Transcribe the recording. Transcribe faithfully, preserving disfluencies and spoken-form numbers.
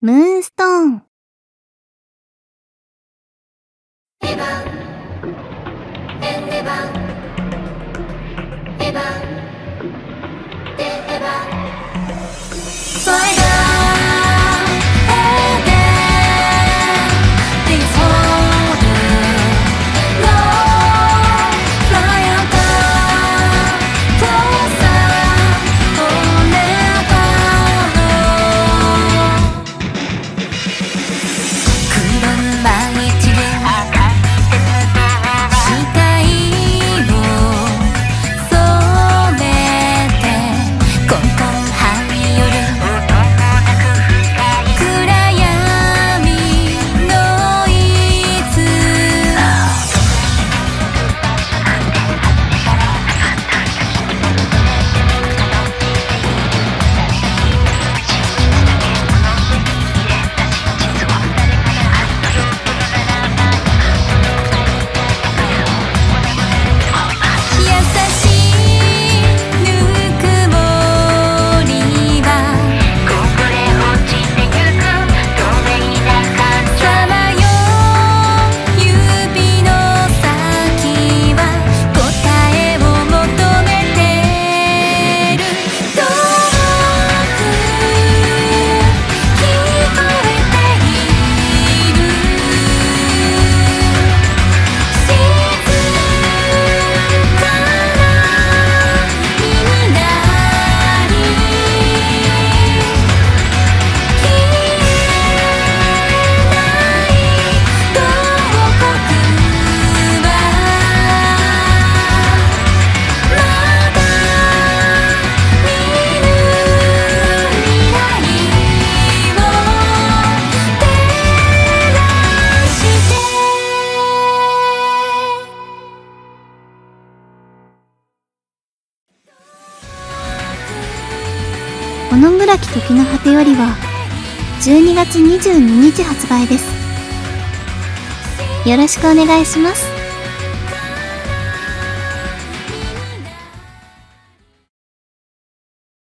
ムーンストーン。 エヴァエンエヴァエヴァでエヴァそれが小野村木時の果てよりはじゅうにがつにじゅうににち発売です。よろしくお願いします。